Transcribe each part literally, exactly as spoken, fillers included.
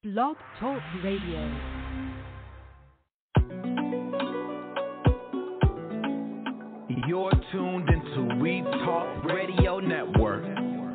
Blog Talk Radio. You're tuned into We Talk Radio Network.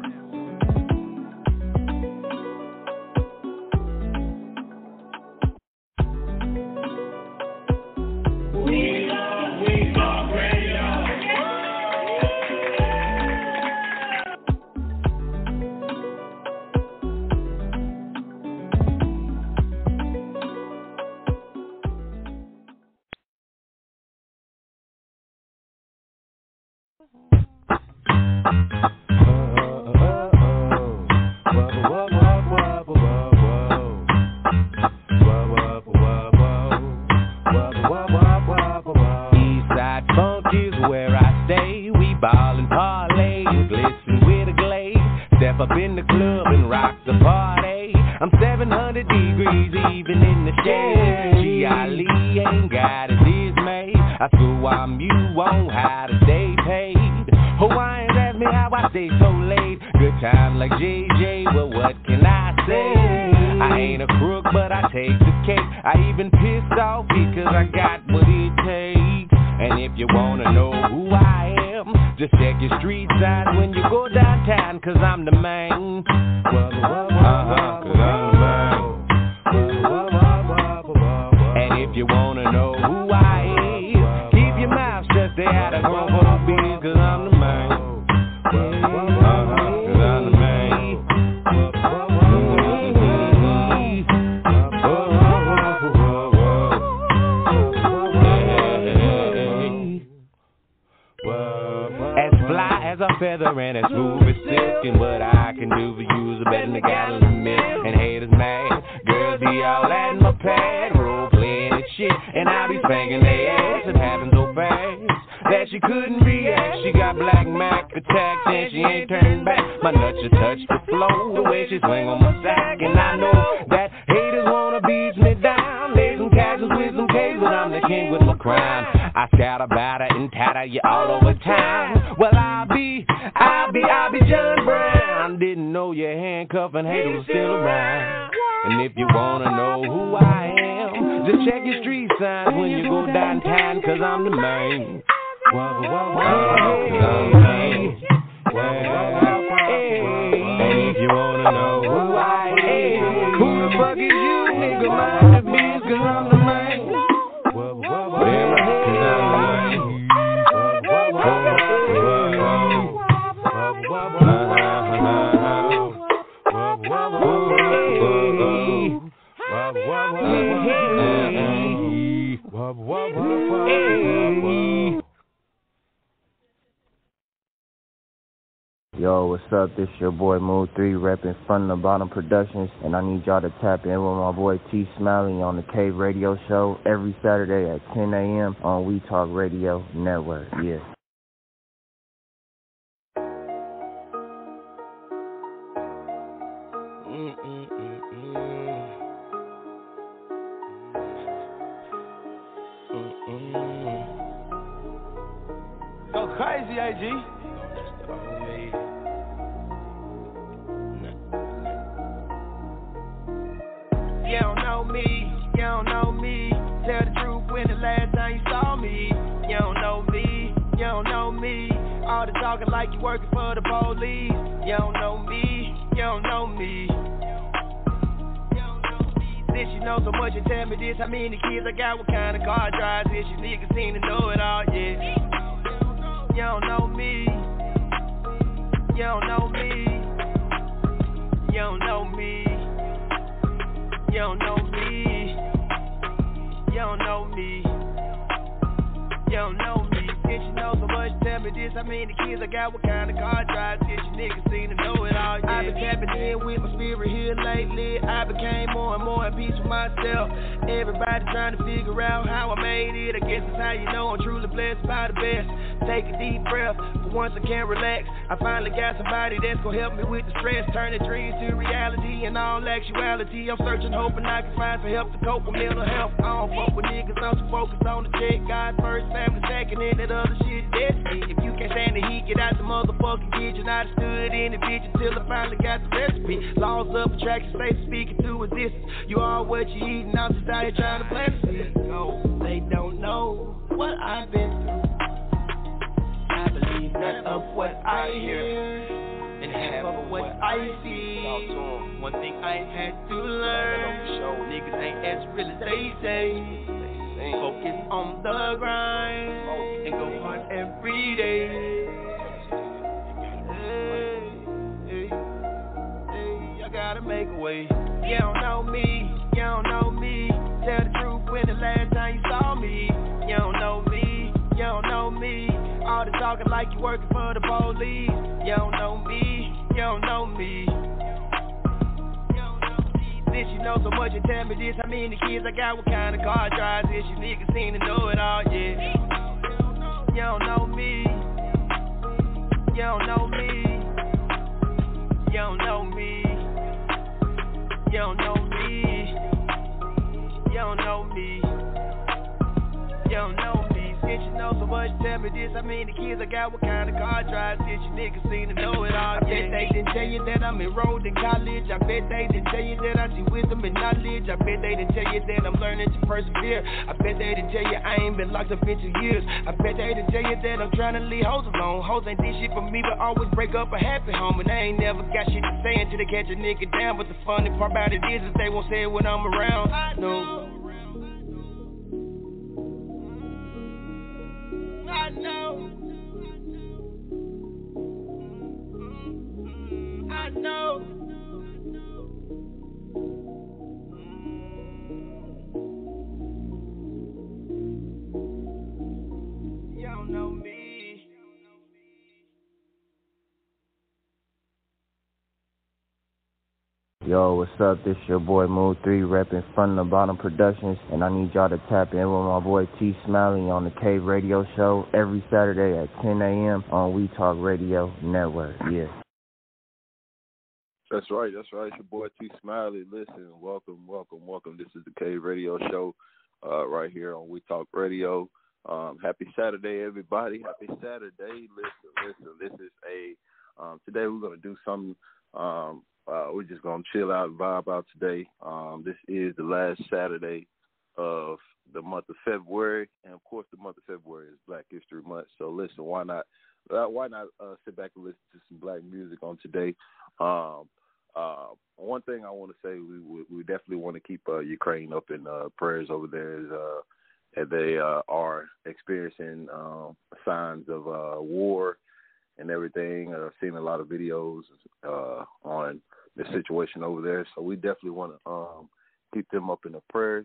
Yo, what's up? This your boy Mood three repping Front and Bottom Productions, and I need y'all to tap in with my boy T Smiley on the Cave Radio Show every Saturday at ten a.m. on We Talk Radio Network. Yeah. Go crazy, A G. You don't know me, you don't know me. Tell the truth when the last time you saw me. You don't know me, you don't know me. All the talking like you working for the police. You don't know me, you don't know me. Since you know so much and tell me this, how many kids I got, what kind of car I drive. Since you niggas seem to know it all, yeah. You don't know me, you don't know me. You don't know me. You don't know me. You don't know me. You don't know me. Since you know so much, tell me this. How many kids I got? What kind of car I drive? Since you niggas seem to know it all. Yeah. I've been tapping in with my spirit here lately. I became more and more at peace with myself. Everybody trying to figure out how I made it. I guess that's how you know I'm truly blessed by the best. Take a deep breath. For once I can't relax. I finally got somebody that's gonna help me with the stress. Turning dreams to reality in all actuality. I'm searching, hoping I can find some help to cope with mental health. I don't fuck with niggas, I'm too focused on the check. God first, family second, and that other shit, that's me. If you can't stand the heat, get out the motherfucking kitchen. I done stood in the bitch until I finally got the recipe. Laws of attraction, say speaking to existence. You are what you eat, and I'm just out here trying to plant the seed. No, they don't know what I've been through. I believe none of what I hear, and half of what I see. One thing I had to learn, niggas ain't as real as they say. Focus on the grind and go hard every day. Hey, hey, hey, I gotta make a way. You don't know me, you don't know me. Tell the truth, when the last time you saw me. You don't know me, you don't know me. All the talking like you working for the police. You don't know me, you don't know me. This you know so much and tell me this. How many kids I got, what kind of car drives this? You niggas seem to know it all, yeah. You don't know me. You don't know me. You don't know me. You don't know me. You don't know me. You don't know me. Since you know so much, tell me this. How many kids I got, what kind of car drives this? You niggas seem to know it all, yeah. I bet they didn't tell you that I'm enrolled in college. I bet they didn't tell you that I see wisdom and knowledge. I bet they didn't tell you that I'm learning to persevere. I bet they didn't tell you I ain't been locked up in two years. I bet they didn't tell you that I'm trying to leave hoes alone. Hoes ain't did shit for me, but always break up a happy home. And I ain't never got shit to say until they catch a nigga down. But the funny part about it is, is they won't say it when I'm around. I know. I know. I know. You don't know me. Yo, what's up? This your boy Mood three repping Front of the Bottom Productions, and I need y'all to tap in with my boy T Smiley on the Cave Radio Show every Saturday at ten a.m. on We Talk Radio Network. Yeah. That's right, that's right. It's your boy T Smiley. Listen, welcome, welcome, welcome. This is the Cave Radio Show uh, right here on We Talk Radio. Um, happy Saturday, everybody. Happy Saturday. Listen, listen, this is a, um, today we're going to do something, um, uh, we're just going to chill out and vibe out today. Um, this is the last Saturday of the month of February, and of course the month of February is Black History Month, so listen, why not, uh, why not uh, sit back and listen to some black music on today. Um, Uh, one thing I want to say, we we definitely want to keep uh, Ukraine up in uh, prayers over there as, uh, as they uh, are experiencing uh, signs of uh, war and everything. I've seen a lot of videos uh, on the situation over there, so we definitely want to um, keep them up in the prayers.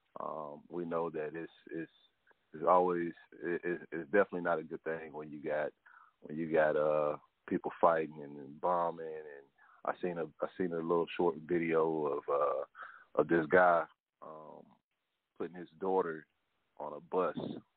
Um, we know that it's it's, it's always it, it's definitely not a good thing when you got when you got uh, people fighting and, and bombing and I seen a I seen a little short video of uh, of this guy um, putting his daughter on a bus.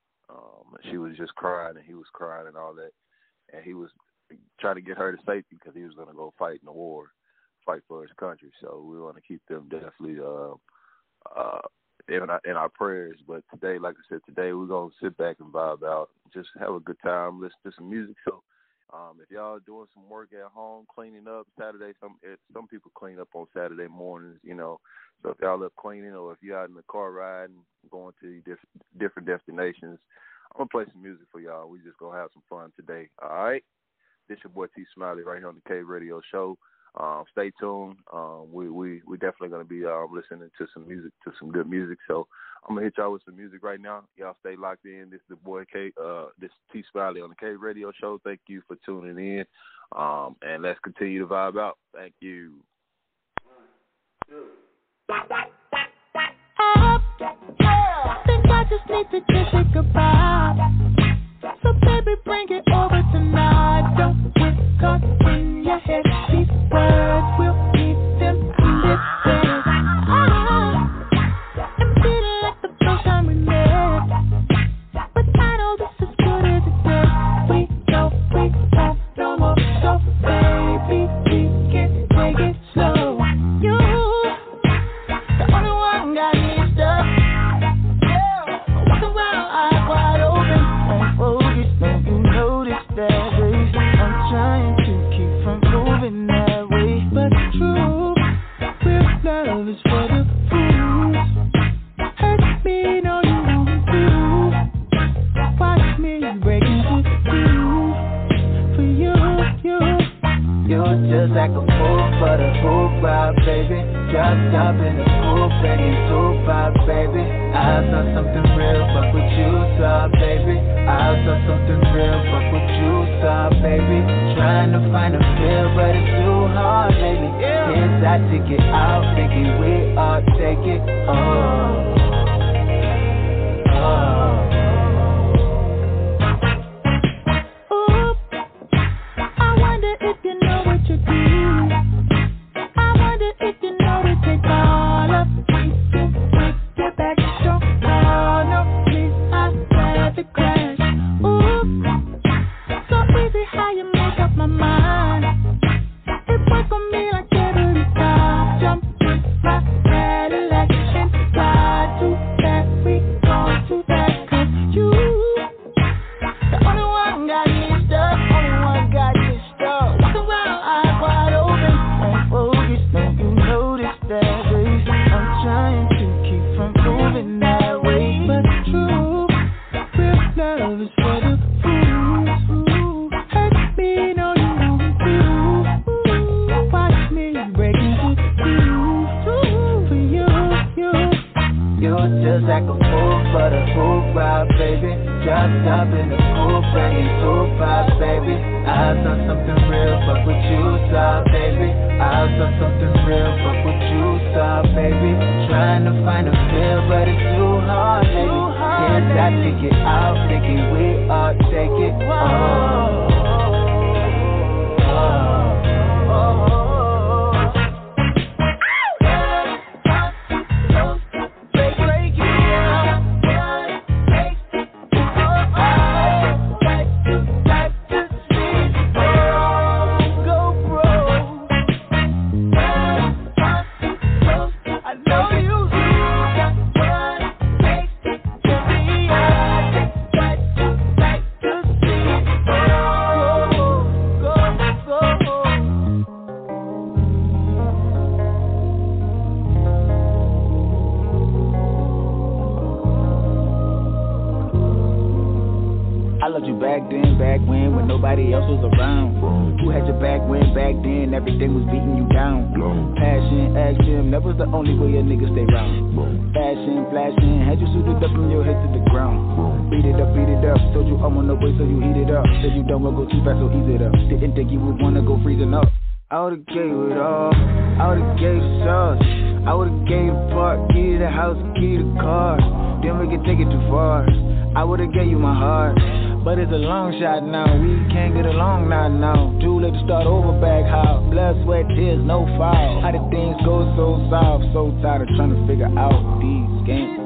Um, she was just crying and he was crying and all that, and he was trying to get her to safety because he was going to go fight in the war, fight for his country. So we want to keep them definitely uh, uh, in our, in our prayers. But today, like I said, today we're gonna sit back and vibe out, just have a good time, listen to some music. So. Um, if y'all doing some work at home, cleaning up Saturday, some some people clean up on Saturday mornings, you know. So if y'all up cleaning or if you're out in the car riding, going to diff- different destinations, I'm going to play some music for y'all. We just going to have some fun today, all right? This your boy T Smiley right here on the Cave Radio Show. Um, stay tuned. Um, we we we definitely going to be um, listening to some music, to some good music. So I'm gonna hit y'all with some music right now. Y'all stay locked in. This is the boy K. Uh, this is T Smiley on the Cave Radio Show. Thank you for tuning in. Um, and let's continue to vibe out. Thank you. I think I just need to kiss it goodbye. So baby, bring it over tonight. Don't get caught in your head. These words will keep them in this bed. Ah, I'm feeling like the first time we met, but I know this is good as it gets. We know we have no more, so baby, we can take it slow. You, the only one got me stuck. Walk around, eyes wide Dropped up in the coupe, ready to pop, baby. I saw something real, fuck what you saw, baby. I saw something real, fuck what you saw, baby. Trying to find a feel, but it's too hard lately. Kids, I take it out, thinking we all take it. Oh, oh. Ooh, I wonder if you know what you do. I wonder if you know to take all of me to get back strong. Oh no, please, I'd rather crash. Ooh, so easy how you make up my mind. It work on me like every time. Jump in my Cadillac and ride to that. We gon' do that 'cause you, the only one got me stuck. Only one got me stuck. Walk around eyes wide open, ain't focused. Don't you notice that, baby? I'm trying to keep from moving that way, but it's true. Real love is for the fools who hurt me. No, you won't do. Ooh, watch me break into two for you, you. You're just like a fool for the hoop ride, baby. Dropped up in the coupe, ready to pop, baby. I saw something real, fuck what you saw, baby. I saw something real, fuck what you saw, baby. Trying to find a feel, but it's too hard, lady. Kids, I take it out, thinking we all take it. Oh, oh, oh, oh. I loved you back then, back when, when nobody else was around. Who had your back when, back then, everything was beating you down. Passion, action, that was the only way a nigga stay round. Fashion, flashing, had you suited up from your head to the ground. Beat it up, beat it up, told you I'm on the way so you heat it up. Said you don't wanna go too fast, so ease it up. Didn't think you would wanna go freezing up. I would've gave it all, I would've gave the sauce. I would've gave the park, key to the house, key to the car. Then we could take it too far. I would've gave you my heart, but it's a long shot now. We can't get along now, now. Too late to start over back how. Blood, sweat, tears, no foul. How did things go so soft? So tired of trying to figure out these games.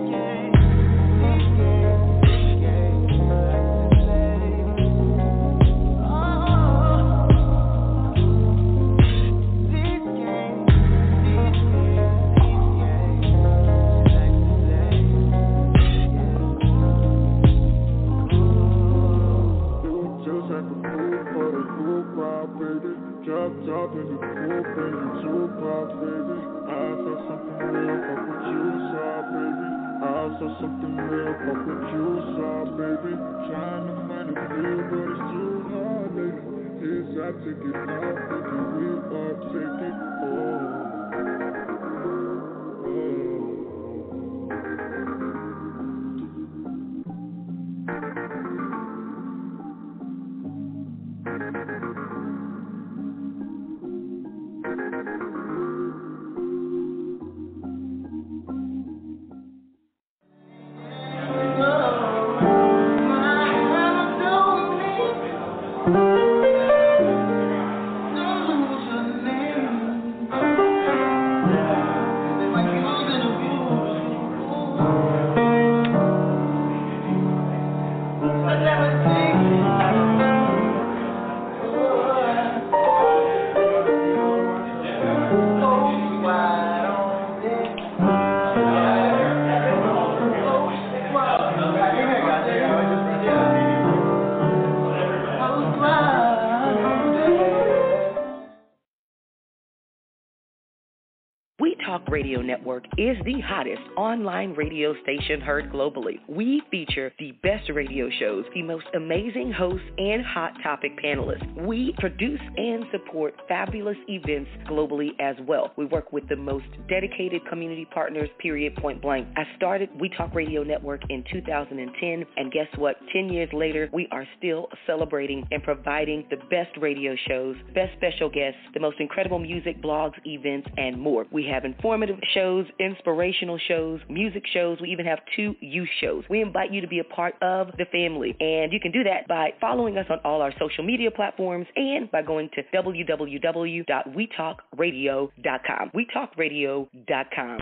Radio Network is the hottest online radio station heard globally. We feature the best radio shows, the most amazing hosts, and hot topic panelists. We produce and support fabulous events globally as well. We work with the most dedicated community partners, period, point blank. I started We Talk Radio Network in two thousand ten, and guess what? Ten years later, we are still celebrating and providing the best radio shows, best special guests, the most incredible music, blogs, events, and more. We have informative shows, inspirational shows, music shows. We even have two youth shows. We invite you to be a part of the family, and you can do that by following us on all our social media platforms and by going to w w w dot we talk radio dot com. we talk radio dot com.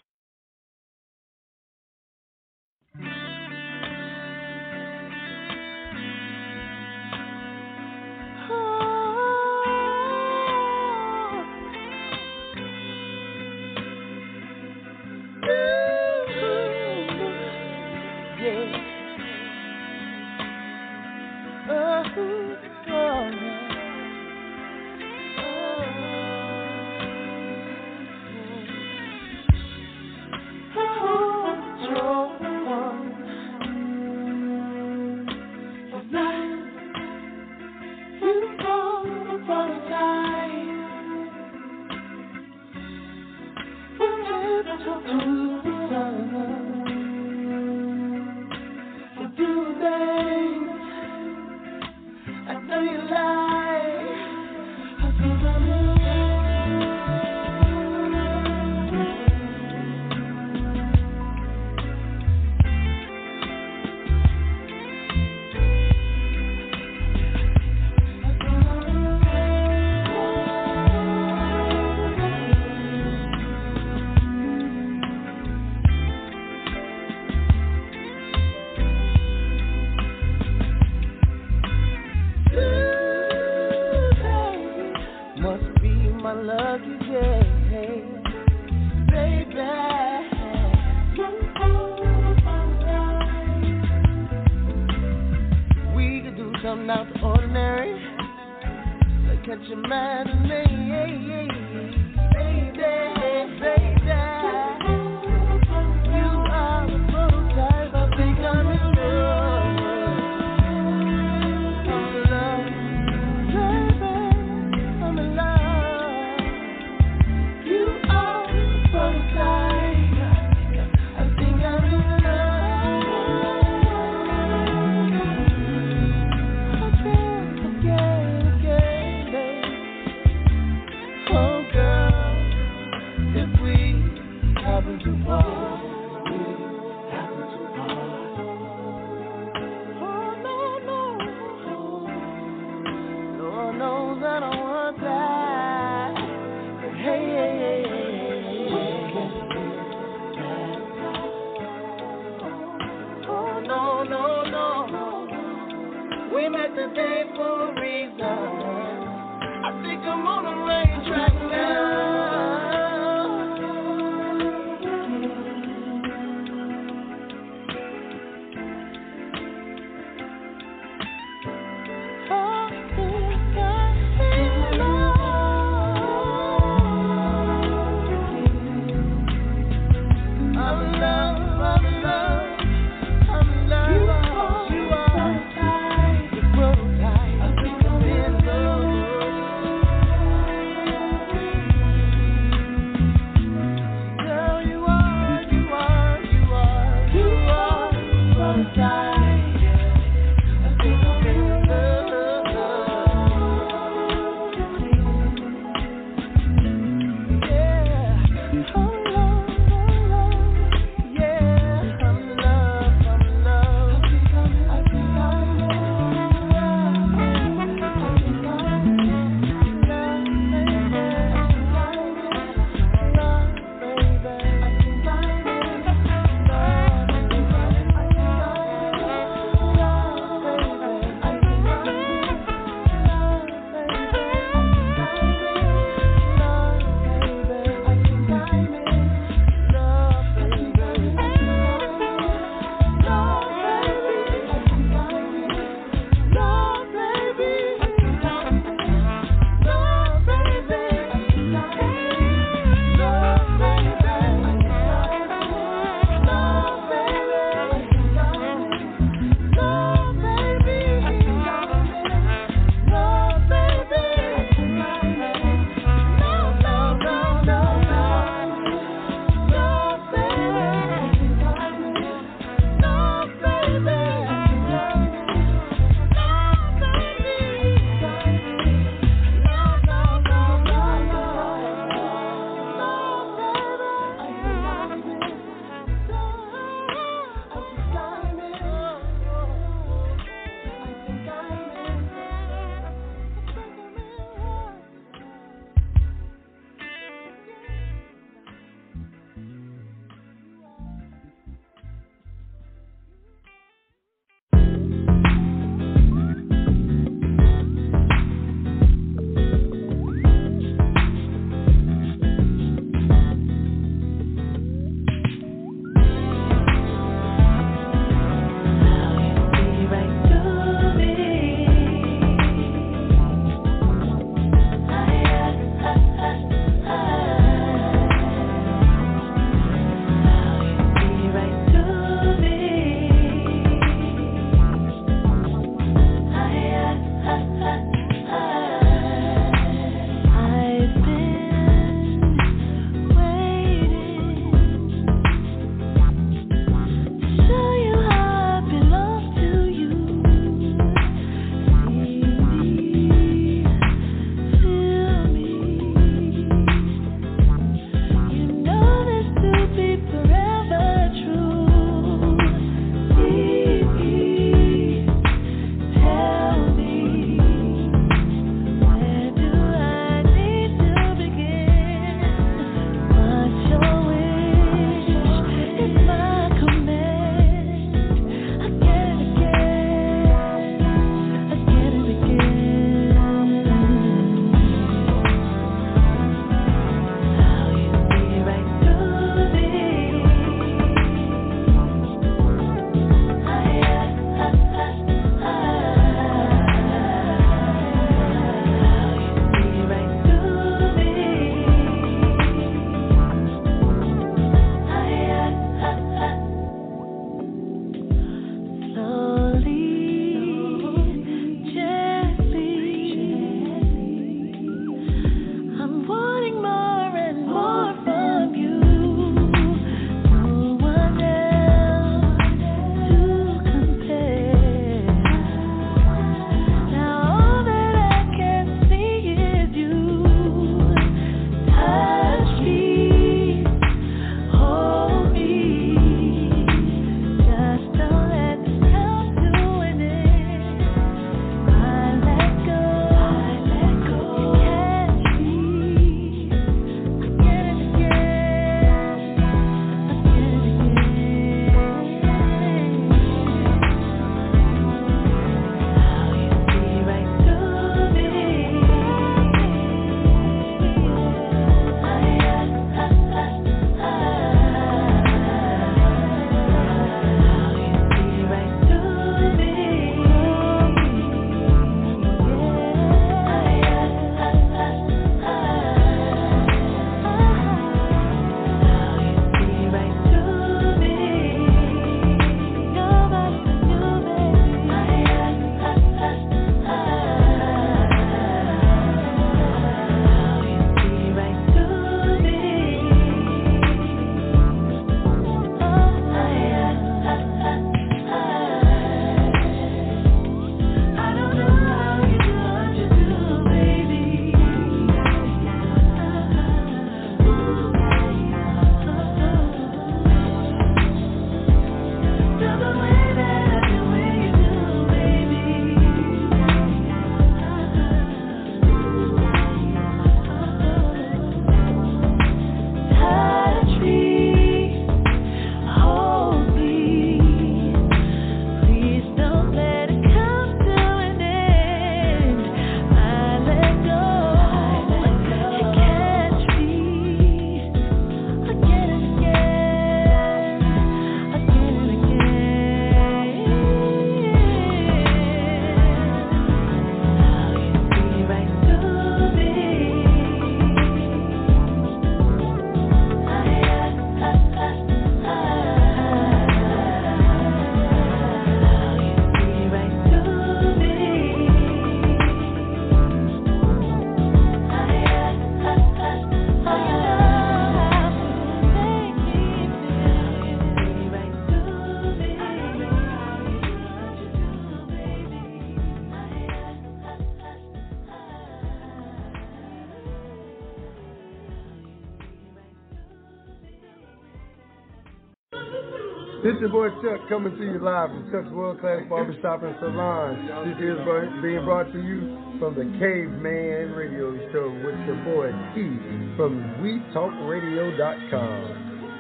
This your boy Chuck coming to you live from Chuck's World Class Barbershop and Salon. This is being brought to you from the Caveman Radio Show with your boy T from we talk radio dot com.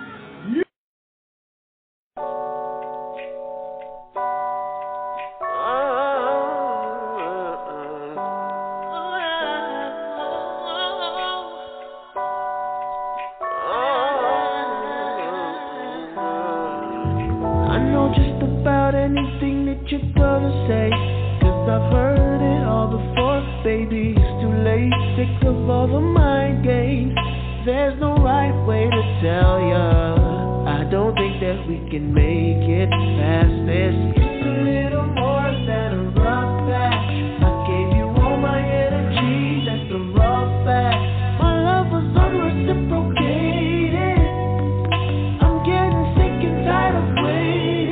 You're gonna say, cause I've heard it all before. Baby, it's too late. Sick of all the mind games. There's no right way to tell ya. I don't think that we can make it past this. It's a little more than a rough patch. I gave you all my energy, that's the rough fact. My love was unreciprocated. I'm getting sick and tired of waiting.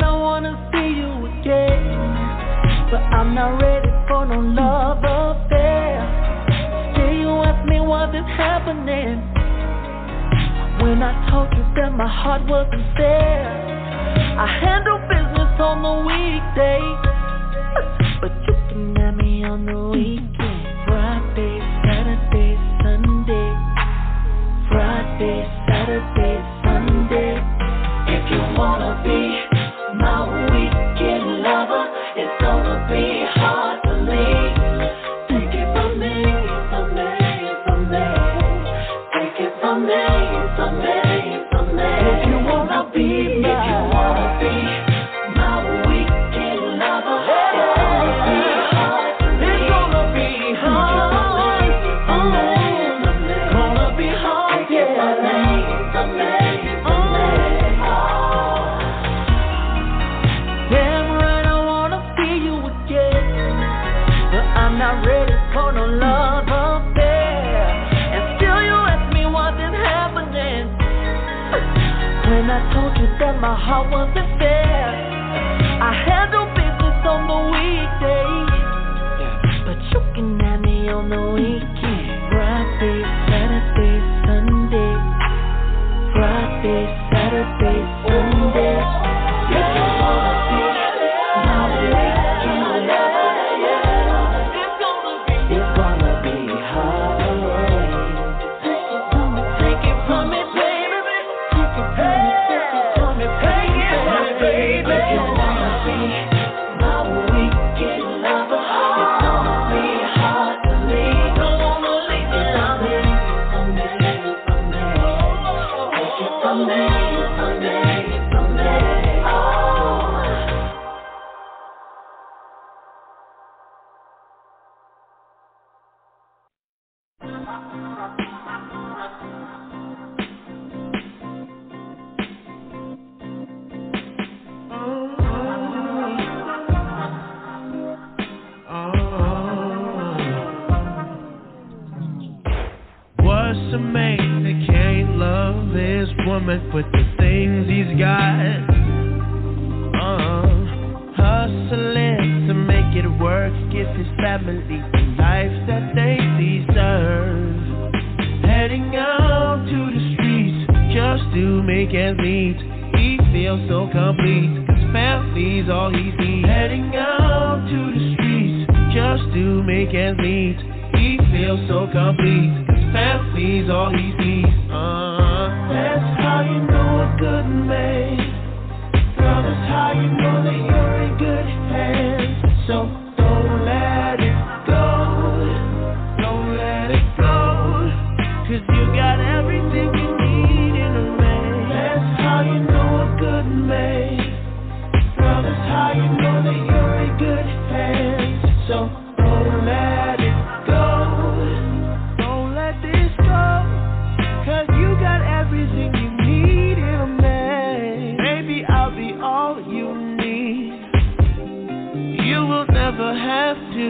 I'm not ready for no love affair. happening when I told you that my heart wasn't there. I handle business on the weekday, but you can have me on the weekend. Friday, Saturday, Sunday. Friday, Saturday, Sunday. If you wanna be my weekend lover, it's gonna be hard to leave. Take it from me, from me, from me. Take it from me, from me, from me. If you wanna be my, if you wanna be my weekend lover, it's gonna be hard to leave. It's gonna be hard. From me, from me, gonna be hard. Take it from me, from me, from me. Damn right, I wanna see you again, but I'm not ready for no love affair. And still you ask me what's been happening when I told you that my heart wasn't fair. I handle business on the weekdays, but you can have me on the weekend. Friday, Saturday, Sunday. Friday, Saturday, Sunday. If you wanna be my weekend lover, it's gonna be, it's gonna be hard. Take it from me, take it from me, baby. Take it from me, take it from me, take it from me, baby. If you wanna be my weekend lover, it's gonna be hard to leave. Don't wanna leave me from me, from me, from me. Take it from me, from me, from me. What's a man that can't love his woman with the things he's got? Uh, hustling to make it work, give his family the life that they deserve. Heading out to the streets just to make ends meet. He feels so complete, cause family's all he sees. Heading out to the streets just to make ends meet. He feels so complete, cause family's all he sees. Uh, that's how you know a good man. Girl, that's how you know that you're in good hands. So don't let it go. Don't let it go. Cause you got everything you need in a man. That's how you know a good man. Girl, that's how you know that you're in good hands. So don't let it go. Don't let this go. Cause you got everything you need in a man. Maybe I'll be all you need. You will never have to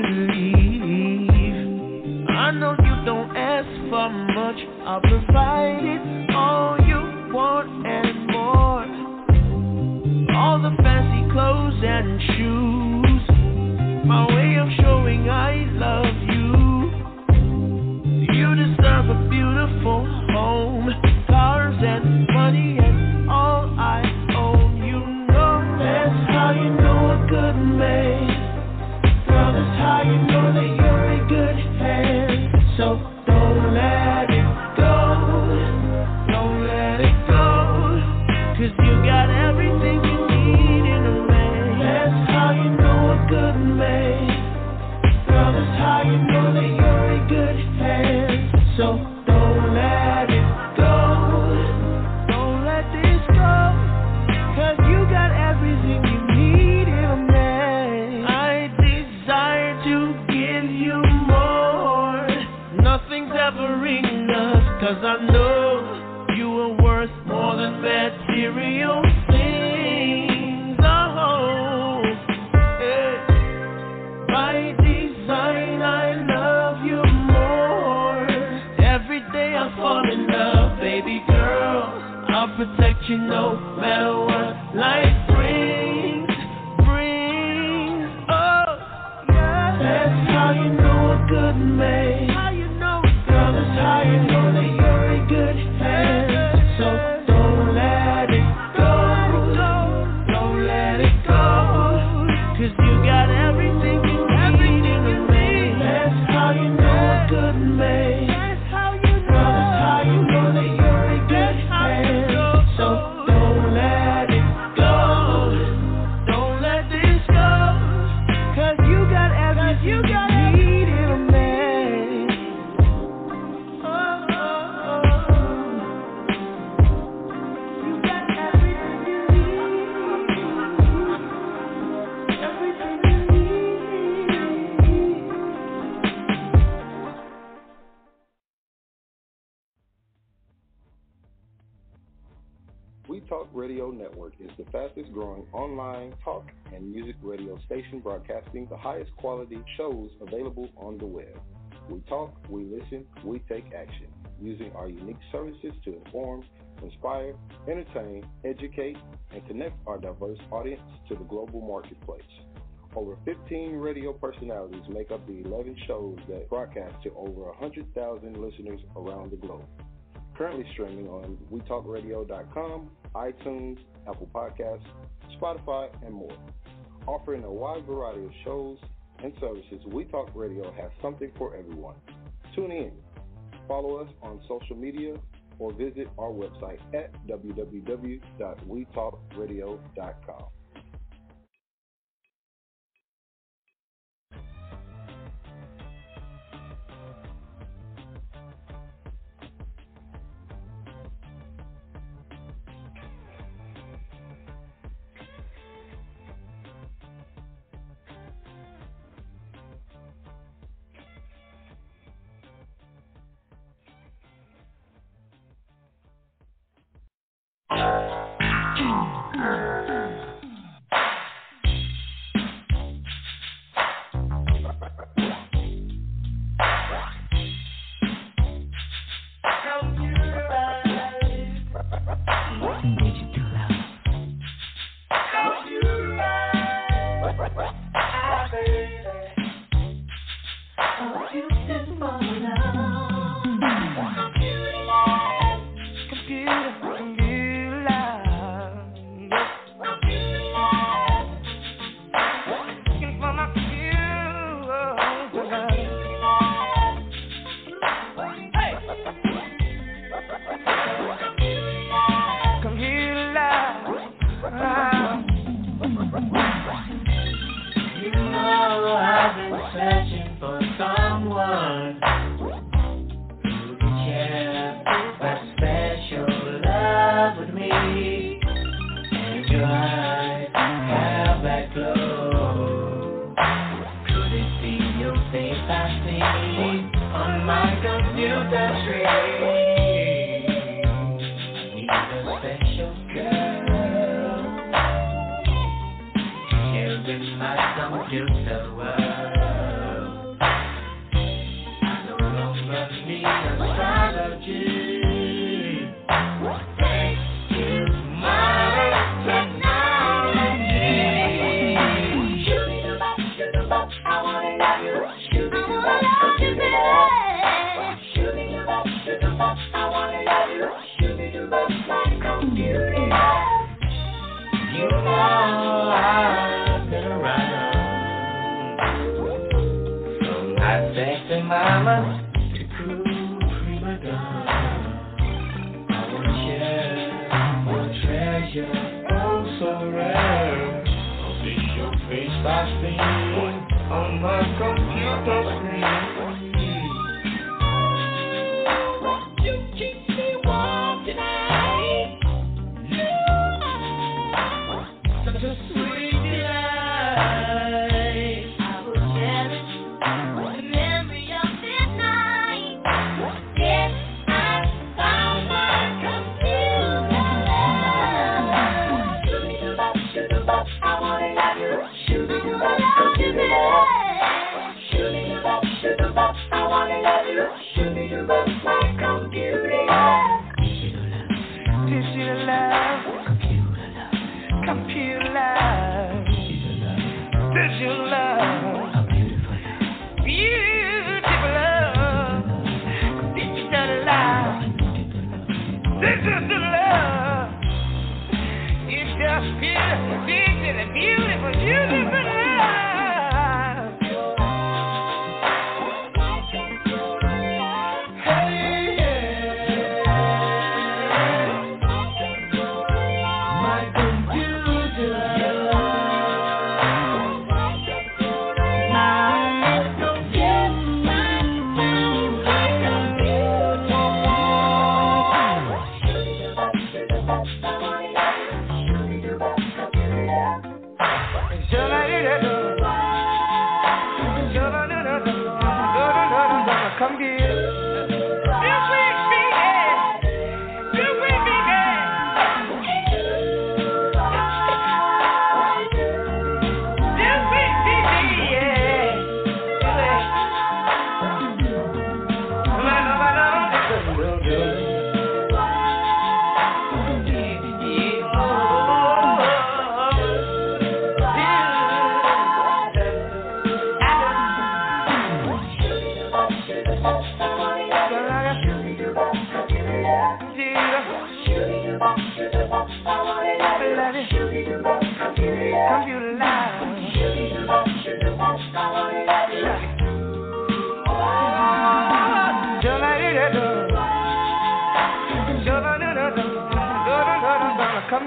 leave. I know you don't ask for much. I'll provide it all you want and more. All the fancy clothes and shoes, my way of showing I love you. You deserve a beautiful home, cars and money and all I own. You know that's how you know a good man. Girl, that's how you know that you're in good hands. So don't let it go. Don't let it go. Cause you got everything you need in a man. That's how you know a good man. Girl, that's how you know that you're in good hands. So don't let it go. Don't let this go. Cause you got everything you need in a man. I desire to give you more. Nothing's ever enough. Cause I know you are worth more than material things. Oh, yeah. By design, I love you more. Every day I fall in love, baby girl. I'll protect you no matter what life brings, brings. Oh, yeah. That's how you know a good man. How you know, girl, that's how you know that you Radio Network is the fastest growing online talk and music radio station broadcasting the highest quality shows available on the web. We talk, we listen, we take action, using our unique services to inform, inspire, entertain, educate, and connect our diverse audience to the global marketplace. Over fifteen radio personalities make up the eleven shows that broadcast to over one hundred thousand listeners around the globe. Currently streaming on we talk radio dot com, iTunes, Apple Podcasts, Spotify, and more. Offering a wide variety of shows and services, We Talk Radio has something for everyone. Tune in, follow us on social media, or visit our website at w w w dot we talk radio dot com.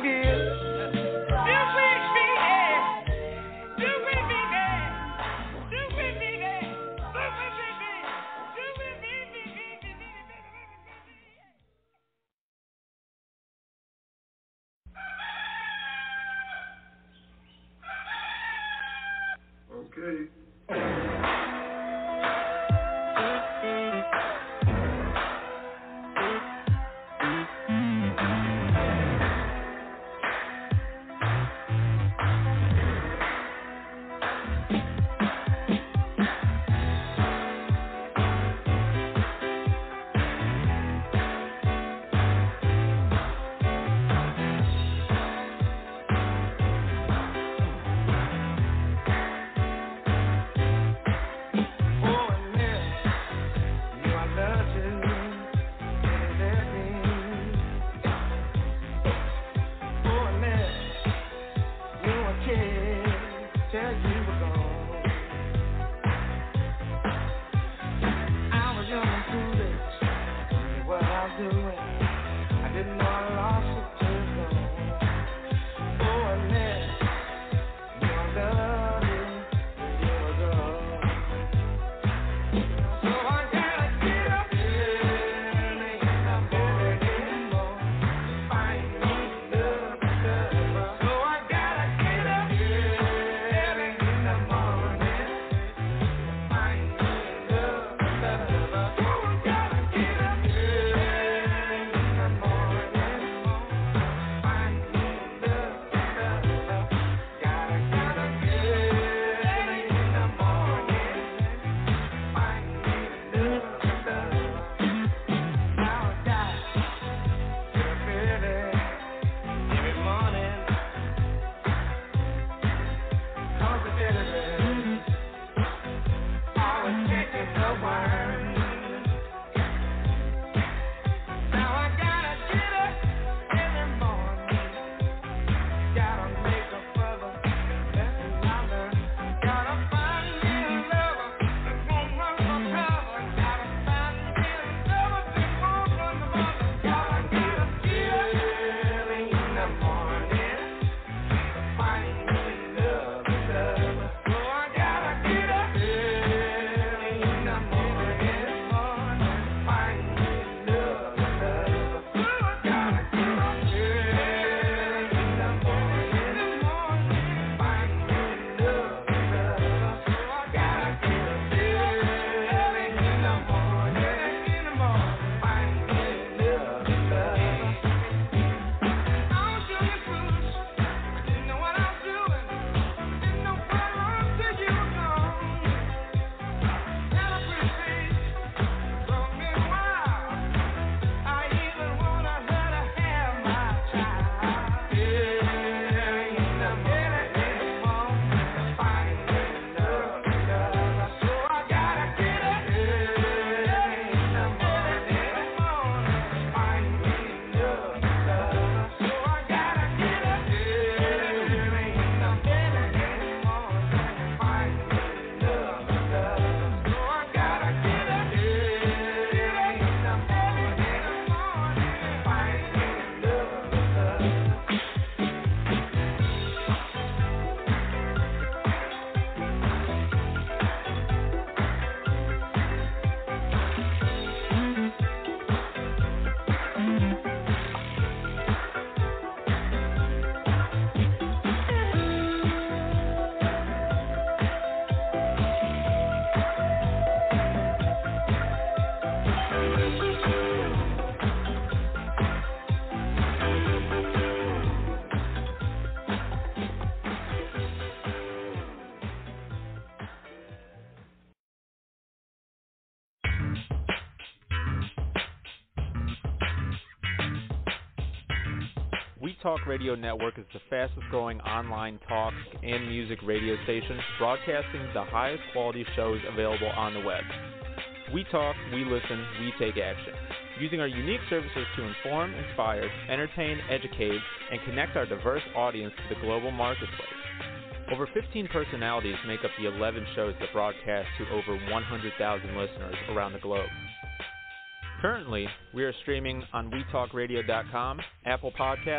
We Talk Radio Network is the fastest growing online talk and music radio station broadcasting the highest quality shows available on the web. We talk, we listen, we take action. Using our unique services to inform, inspire, entertain, educate, and connect our diverse audience to the global marketplace. Over fifteen personalities make up the eleven shows that broadcast to over one hundred thousand listeners around the globe. Currently, we are streaming on we talk radio dot com, Apple Podcasts,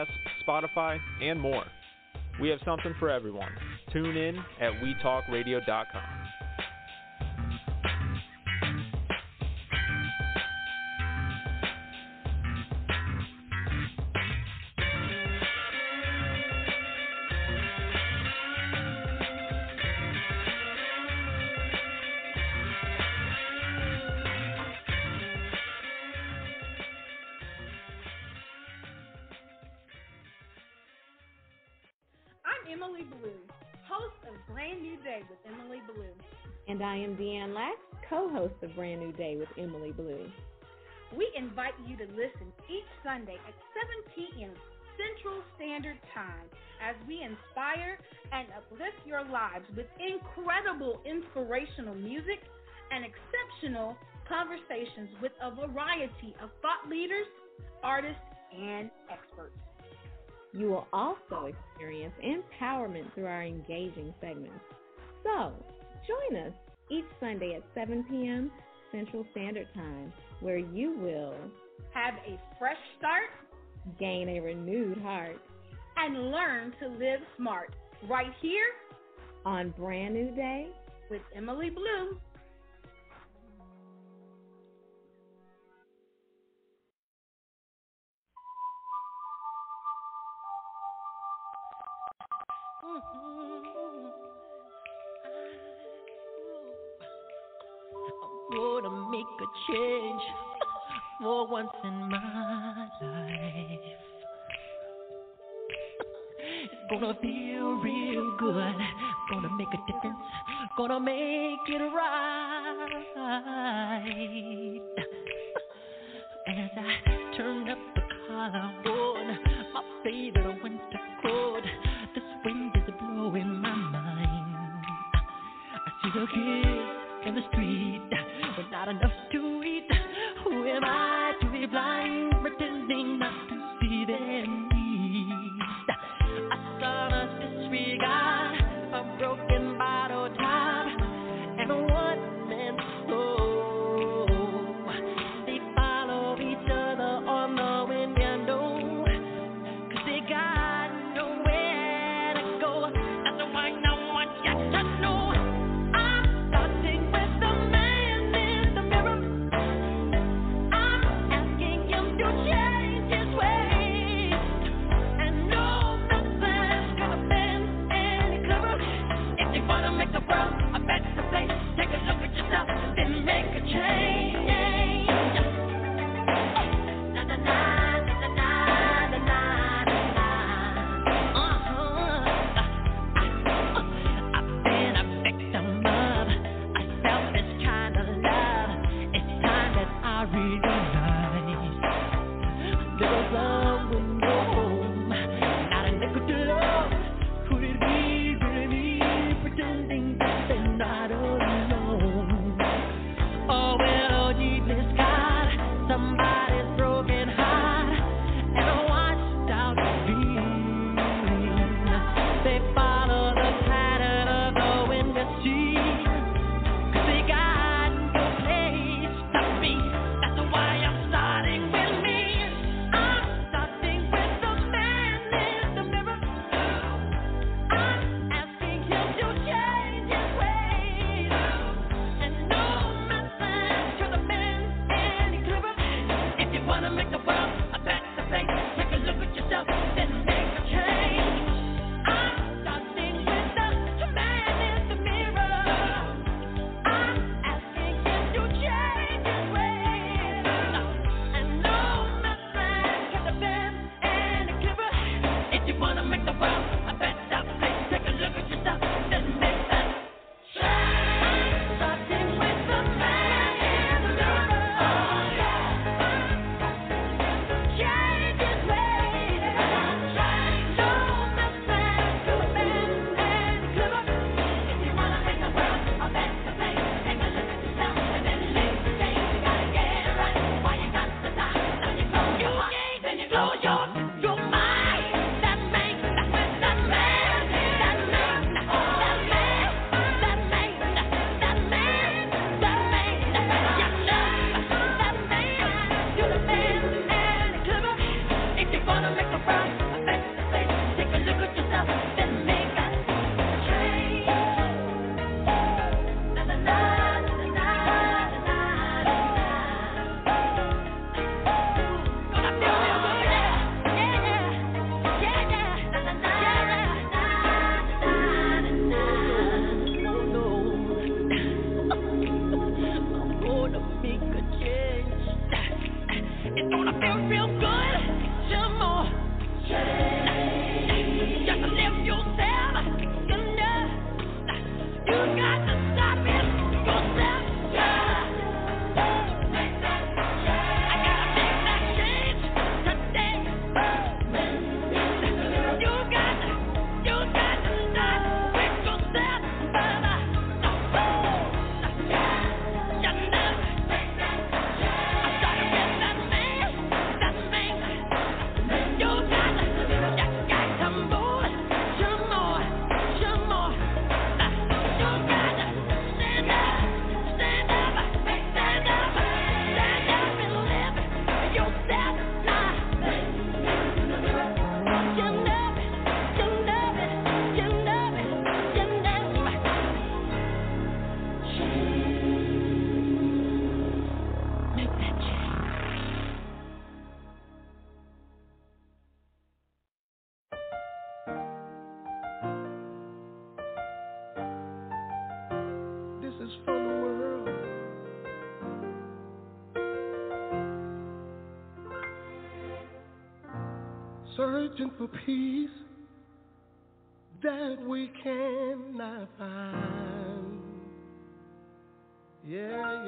Spotify, and more. We have something for everyone. Tune in at we talk radio dot com. Emily Blue, host of Brand New Day with Emily Blue. And I am Deanne Lax, co-host of Brand New Day with Emily Blue. We invite you to listen each Sunday at seven p.m. Central Standard Time as we inspire and uplift your lives with incredible inspirational music and exceptional conversations with a variety of thought leaders, artists, and experts. You will also experience empowerment through our engaging segments. So, join us each Sunday at seven p.m. Central Standard Time, where you will have a fresh start, gain a renewed heart, and learn to live smart right here on Brand New Day with Emily Blue. I'm gonna make a change for once in my life. It's gonna feel real good. Gonna make a difference. Gonna make it right. As I turn up the collar on my favorite winter coat, this wind is blowing my mind. I see the kids in the street, but not enough to eat. Who am I to be blind, pretending not to see their needs? I saw us disregard a broken bottle top and a one-man show. They follow each other on the window, 'cause they got nowhere to go. That's why no one gets to know. I'm starting with the man in the mirror. I'm asking him to change his ways. And no, nothing's gonna bend any clearer. If you wanna make the world a better place, take a look at yourself, then make a change. Na na na na na na na na. Uh-huh. I've been a victim of a selfish kind of love. It's time that I realize there's love with no home, not a nickel to love. Could it be really me pretending that they're not alone? Oh well, Jesus God, somebody's broken heart and a washed out dream. They follow the pattern of the wind to sea, 'cause they got no place to be. That's why searching for peace that we cannot find. Yeah,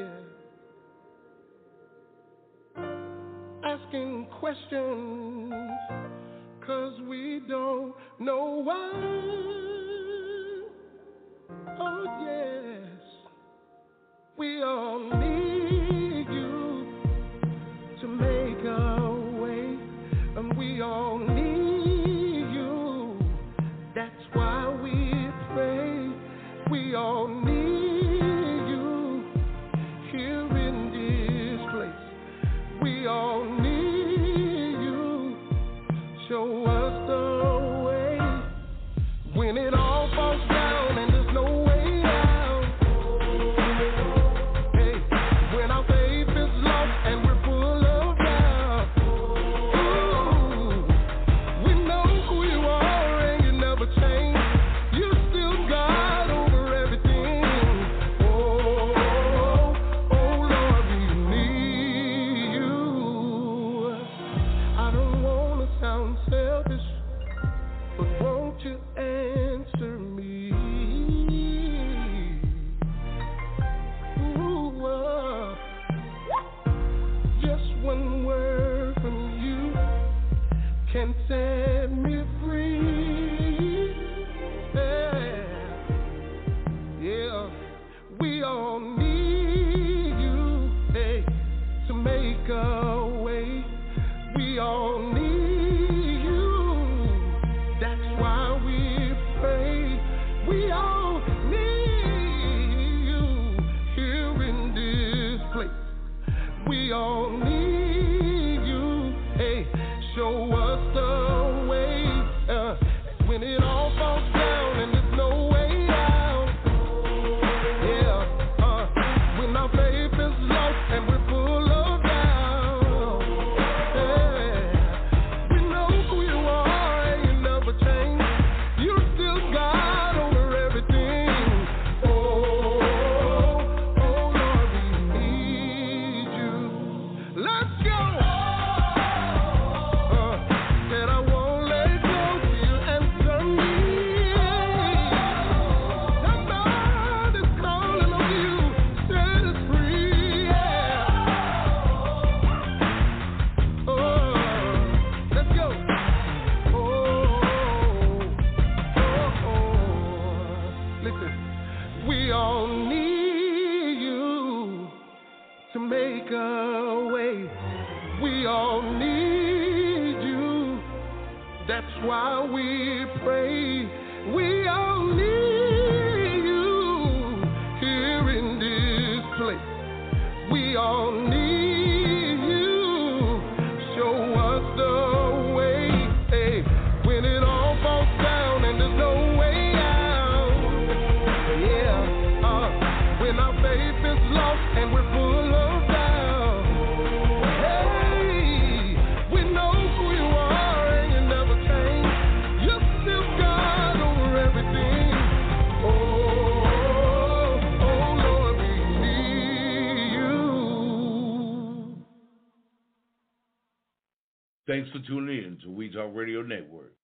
yeah. Asking questions, 'cause we don't know why. Oh, yes. We all need you to make a way, and we all need you. That's why we pray. We all need you here in this place. We all need you. Show us the way. When it all falls down and there's no way out. Hey, when our faith is lost and we're full of doubt. Ooh, we know who you are and you never change. You still God over everything. Oh, oh Lord, we need you. I don't wanna sound selfish, but won't you answer me? Ooh, uh, just one word from you can set me free. Yeah, yeah. We all need you, hey, to make a way. We all need you. That's why we pray. We all need you here in this place. We all need you. Hey, show us the way. Uh, when it all falls down and there's no way out. Yeah, uh, when our faith is lost and we're full of doubt. Yeah, we know who you are and you never change. You're still God over everything. Oh, oh Lord, we need you. Let's go. Uh, said I won't let go till you answer me. Somebody's calling on you, set us free. Yeah. Oh, let's go. Oh, oh, oh. Listen, we all need you to make a way. We all need you. That's why we pray. We all need you here in this place. We all need you. Show us the way. Hey, when it all falls down and there's no way out. Yeah, uh, when our faith is lost and we're full of doubt. Hey, we know who you are and you never change. You're still God over everything. Oh, oh Lord, we need you. Thanks for tuning in to We Talk Radio Network.